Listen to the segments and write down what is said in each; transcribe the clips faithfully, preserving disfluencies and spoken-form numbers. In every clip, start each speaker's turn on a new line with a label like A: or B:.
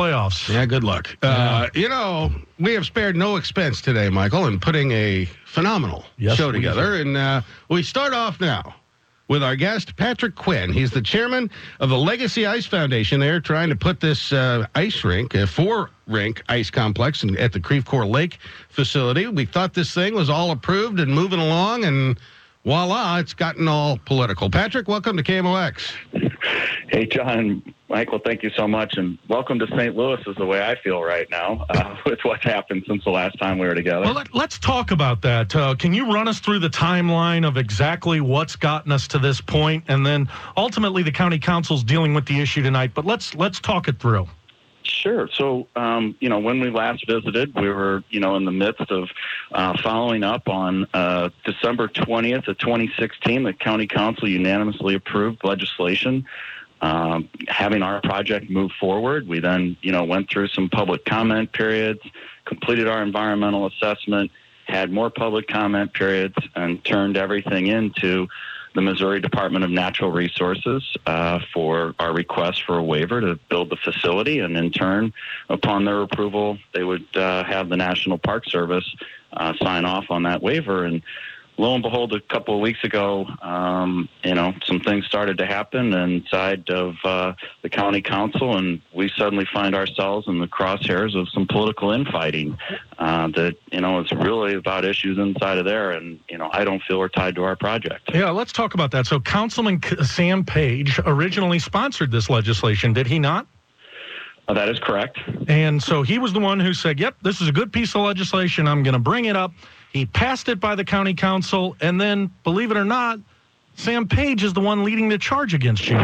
A: playoffs.
B: Yeah, good luck. Uh, you know, we have spared no expense today, Michael, in putting a phenomenal
A: yes,
B: show together. And uh, we start off now with our guest, Patrick Quinn. He's the chairman of the Legacy Ice Foundation. They're trying to put this uh, ice rink, a four-rink ice complex in, at the Creve Coeur Lake facility. We thought this thing was all approved and moving along, and voila, it's gotten all political. Patrick, welcome to K M O X.
C: Hey, John, Michael, thank you so much, and welcome to Saint Louis is the way I feel right now uh, with what's happened since the last time we were together.
A: Well, let, let's talk about that. Uh, can you run us through the timeline of exactly what's gotten us to this point, and then ultimately the county council's dealing with the issue tonight, but let's let's talk it through.
C: Sure. So, um, you know, when we last visited, we were, you know, in the midst of uh, following up on uh, December twentieth of twenty sixteen, the county council unanimously approved legislation Um, having our project move forward. We then, you know, went through some public comment periods, completed our environmental assessment, had more public comment periods, and turned everything into the Missouri Department of Natural Resources uh, for our request for a waiver to build the facility. And in turn, upon their approval, they would uh, have the National Park Service uh, sign off on that waiver. And lo and behold, a couple of weeks ago, um, you know, some things started to happen inside of uh, the county council, and we suddenly find ourselves in the crosshairs of some political infighting uh, that, you know, it's really about issues inside of there, and, you know, I don't feel we're tied to our project.
A: Yeah, let's talk about that. So Councilman Sam Page originally sponsored this legislation, did he not?
C: Uh, that is correct.
A: And so he was the one who said, yep, this is a good piece of legislation. I'm going to bring it up. He passed it by the county council, and then, believe it or not, Sam Page is the one leading the charge against you.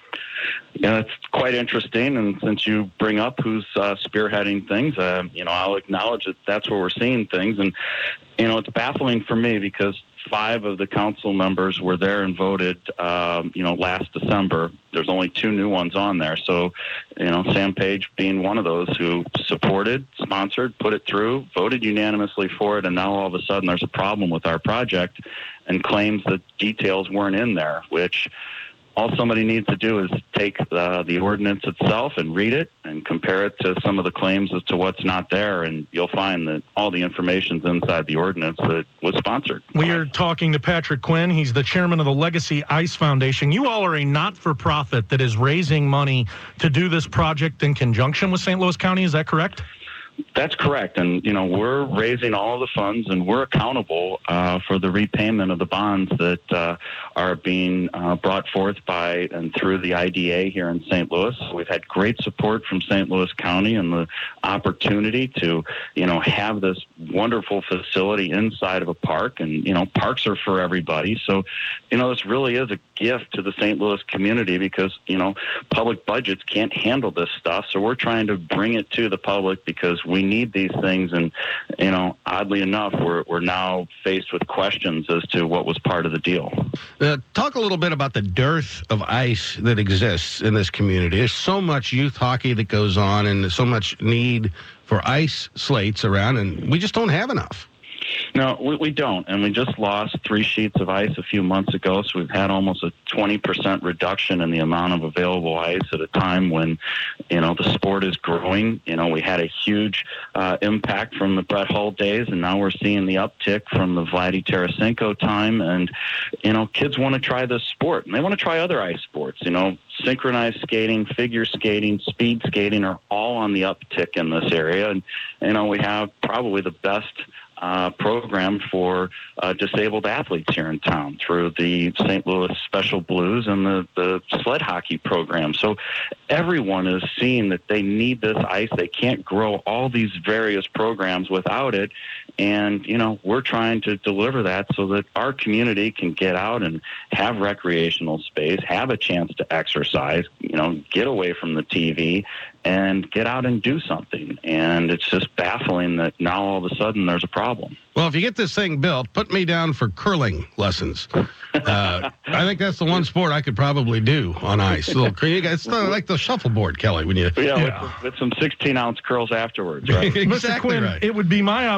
C: Yeah, that's quite interesting, and since you bring up who's uh, spearheading things, uh, you know, I'll acknowledge that that's where we're seeing things, and, you know, it's baffling for me because five of the council members were there and voted, um, you know, last December. There's only two new ones on there. So, you know, Sam Page being one of those who supported, sponsored, put it through, voted unanimously for it, and now all of a sudden there's a problem with our project and claims that details weren't in there, which all somebody needs to do is take the, the ordinance itself and read it and compare it to some of the claims as to what's not there, and you'll find that all the information's inside the ordinance that was sponsored.
A: We are talking to Patrick Quinn. He's the chairman of the Legacy Ice Foundation. You all are a not-for-profit that is raising money to do this project in conjunction with Saint Louis County. Is that correct?
C: That's correct. And, you know, we're raising all of the funds, and we're accountable uh, for the repayment of the bonds that uh, are being uh, brought forth by and through the I D A here in Saint Louis. We've had great support from Saint Louis County and the opportunity to, you know, have this wonderful facility inside of a park. And, you know, parks are for everybody. So, you know, this really is a gift to the Saint Louis community because, you know, public budgets can't handle this stuff. So we're trying to bring it to the public because we need these things, and, you know, oddly enough, we're we're now faced with questions as to what was part of the deal.
B: Uh, talk a little bit about the dearth of ice that exists in this community. There's so much youth hockey that goes on, and so much need for ice slates around, and we just don't have enough.
C: No, we, we don't, and we just lost three sheets of ice a few months ago, so we've had almost a twenty percent reduction in the amount of available ice at a time when, you know, the sport is growing. You know, we had a huge uh, impact from the Brett Hull days, and now we're seeing the uptick from the Vladdy Tarasenko time, and, you know, kids want to try this sport, and they want to try other ice sports. You know, synchronized skating, figure skating, speed skating are all on the uptick in this area, and, you know, we have probably the best Uh, program for uh, disabled athletes here in town through the Saint Louis Special Blues and the, the sled hockey program. So everyone is seeing that they need this ice. They can't grow all these various programs without it. And, you know, we're trying to deliver that so that our community can get out and have recreational space, have a chance to exercise, you know, get away from the T V and get out and do something. And it's just baffling that now all of a sudden there's a problem.
B: Well, if you get this thing built, put me down for curling lessons. Uh, I think that's the one sport I could probably do on ice. A little, it's like the shuffleboard, Kelly. When you
C: yeah, yeah. With, with some sixteen ounce curls afterwards, right?
B: Exactly
A: Mister Quinn,
B: right.
A: It would be my observation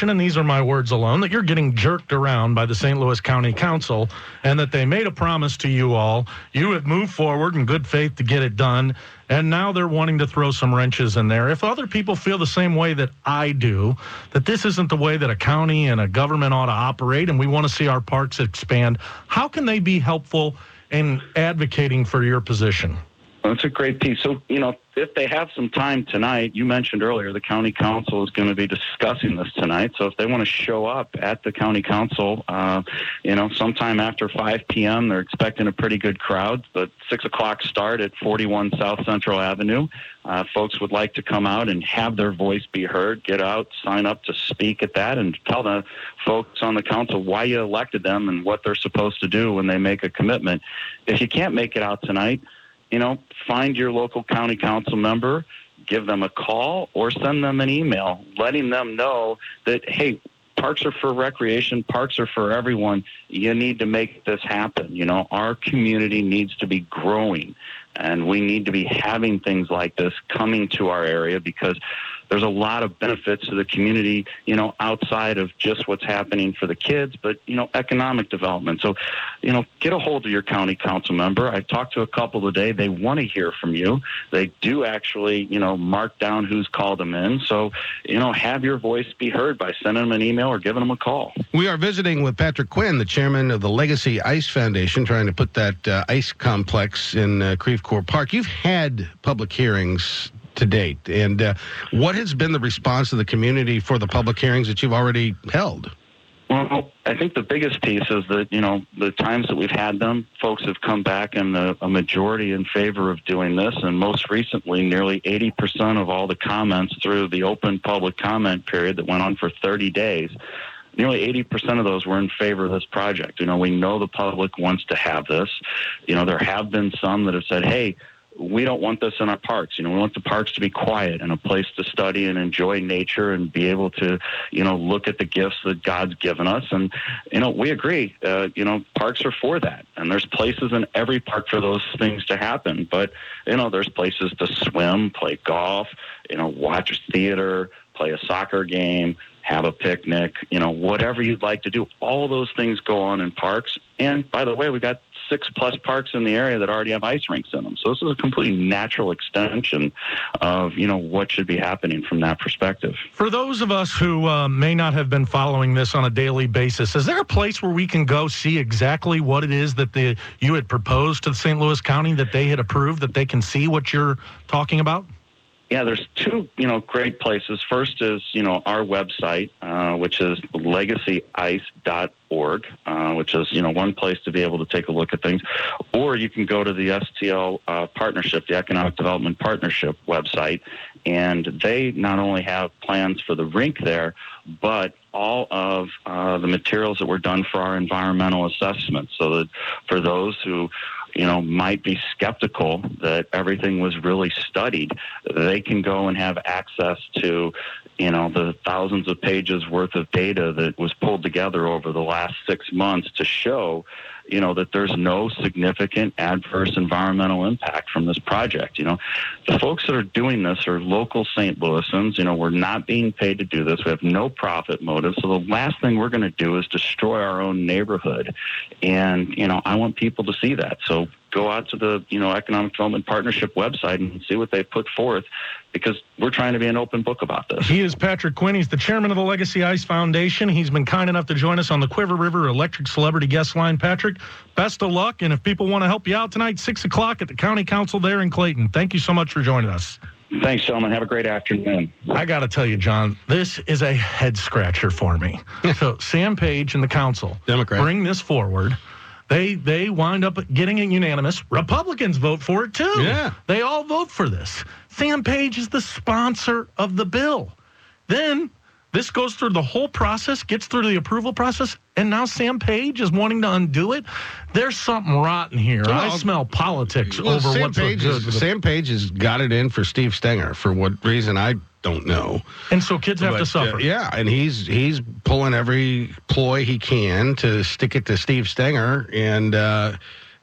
A: impression, and these are my words alone, that you're getting jerked around by the Saint Louis County Council and that they made a promise to you all. You have moved forward in good faith to get it done, and now they're wanting to throw some wrenches in there. If other people feel the same way that I do, that this isn't the way that a county and a government ought to operate, and we want to see our parks expand, how can they be helpful in advocating for your position?
C: Well, that's a great piece. So, you know, if they have some time tonight, you mentioned earlier the county council is going to be discussing this tonight. So if they want to show up at the county council, uh, you know, sometime after five p.m., they're expecting a pretty good crowd. The six o'clock start at forty-one South Central Avenue. Uh, folks would like to come out and have their voice be heard, get out, sign up to speak at that, and tell the folks on the council why you elected them and what they're supposed to do when they make a commitment. If you can't make it out tonight, you know, find your local county council member, give them a call, or send them an email letting them know that, hey, parks are for recreation, parks are for everyone. You need to make this happen. You know, our community needs to be growing, and we need to be having things like this coming to our area because there's a lot of benefits to the community, you know, outside of just what's happening for the kids, but, you know, economic development. So, you know, get a hold of your county council member. I've talked to a couple today. They want to hear from you. They do actually, you know, mark down who's called them in. So, you know, have your voice be heard by sending them an email or giving them a call.
B: We are visiting with Patrick Quinn, the chairman of the Legacy Ice Foundation, trying to put that uh, ice complex in uh, Creve Coeur Park. You've had public hearings to date, and uh, what has been the response of the community for the public hearings that you've already held?
C: Well, I think the biggest piece is that, you know, the times that we've had them, folks have come back in a, a majority in favor of doing this. And most recently, nearly eighty percent of all the comments through the open public comment period that went on for thirty days, nearly eighty percent of those were in favor of this project. You know, we know the public wants to have this. You know, there have been some that have said, hey, we don't want this in our parks. You know, we want the parks to be quiet and a place to study and enjoy nature and be able to, you know, look at the gifts that God's given us. And, you know, we agree, uh, you know, parks are for that. And there's places in every park for those things to happen. But, you know, there's places to swim, play golf, you know, watch theater, play a soccer game, have a picnic, you know, whatever you'd like to do. All those things go on in parks. And by the way, we got six plus parks in the area that already have ice rinks in them. So this is a completely natural extension of, you know, what should be happening from that perspective.
A: For those of us who uh, may not have been following this on a daily basis, is there a place where we can go see exactly what it is that the you had proposed to Saint Louis County that they had approved, that they can see what you're talking about?
C: Yeah, there's two, you know, great places. First is, you know, our website, uh, which is legacy ice dot org, uh, which is, you know, one place to be able to take a look at things. Or you can go to the S T L uh, Partnership, the Economic Development Partnership website, and they not only have plans for the rink there, but all of uh, the materials that were done for our environmental assessment. So that for those who, you know, might be skeptical that everything was really studied, they can go and have access to, you know, the thousands of pages worth of data that was pulled together over the last six months to show, you know, that there's no significant adverse environmental impact from this project. You know, the folks that are doing this are local Saint Louisans. You know, we're not being paid to do this. We have no profit motive. So the last thing we're going to do is destroy our own neighborhood. And, you know, I want people to see that. So go out to the, you know, Economic Development Partnership website and see what they put forth, because we're trying to be an open book about this.
A: He is Patrick Quinn. He's the chairman of the Legacy Ice Foundation. He's been kind enough to join us on the Quiver River Electric Celebrity Guest Line. Patrick, best of luck. And if people want to help you out tonight, six o'clock at the County Council there in Clayton. Thank you so much for joining us.
C: Thanks, gentlemen. Have a great afternoon.
A: I got to tell you, John, this is a head scratcher for me. So Sam Page and the council
B: Democrat.
A: bring this forward. They they wind up getting it unanimous. Republicans vote for it, too.
B: Yeah.
A: They all vote for this. Sam Page is the sponsor of the bill. Then this goes through the whole process, gets through the approval process, and now Sam Page is wanting to undo it. There's something rotten here.
B: Well,
A: I smell politics
B: well,
A: over
B: Sam
A: what's
B: Page
A: good.
B: is,
A: with the-
B: Sam Page has got it in for Steve Stenger for what reason I don't know.
A: And so kids have
B: But,
A: to suffer.
B: Uh, yeah, and he's he's pulling every ploy he can to stick it to Steve Stenger, and uh,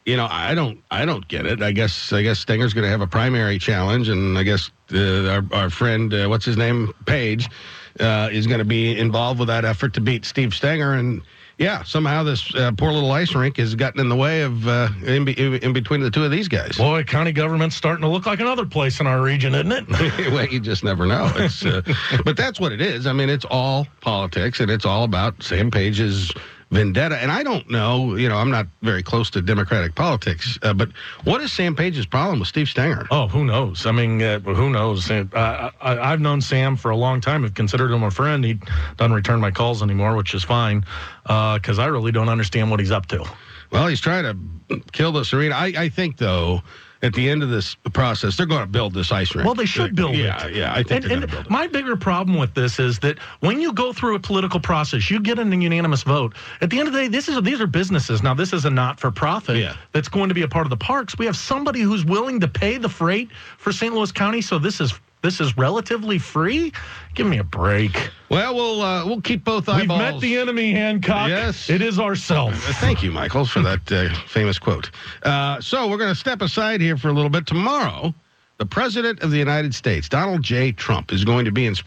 B: you know, I don't, I don't get it. I guess, I guess Stenger's going to have a primary challenge, and I guess uh, our our friend, uh, what's his name, Page, uh, is going to be involved with that effort to beat Steve Stenger. And yeah, somehow this uh, poor little ice rink has gotten in the way of uh, in, be, in between the two of these guys.
A: Boy, county government's starting to look like another place in our region, isn't it?
B: Well, you just never know. It's, uh, but that's what it is. I mean, it's all politics, and it's all about Sam Page's vendetta. And I don't know, you know, I'm not very close to Democratic politics, uh, but what is Sam Page's problem with Steve Stenger?
A: Oh, who knows? I mean, uh, who knows? Uh, I, I, I've known Sam for a long time. I've considered him a friend. He doesn't return my calls anymore, which is fine, because uh, I really don't understand what he's up to.
B: Well, he's trying to kill this arena. I, I think, though, at the end of this process, they're going to build this ice rink.
A: Well, they should build
B: yeah,
A: it.
B: Yeah, yeah, I think
A: and,
B: they're going to build it.
A: My bigger problem with this is that when you go through a political process, you get a unanimous vote. At the end of the day, this is these are businesses. Now, this is a not-for-profit
B: yeah.
A: that's going to be a part of the parks. We have somebody who's willing to pay the freight for Saint Louis County, so this is this is relatively free? Give me a break.
B: Well, we'll uh, we'll keep both eyeballs.
A: We've met the enemy, Hancock.
B: Yes.
A: It is ourselves.
B: Uh, thank you, Michael, for that uh, famous quote. Uh, so we're going to step aside here for a little bit. Tomorrow, the President of the United States, Donald J. Trump, is going to be in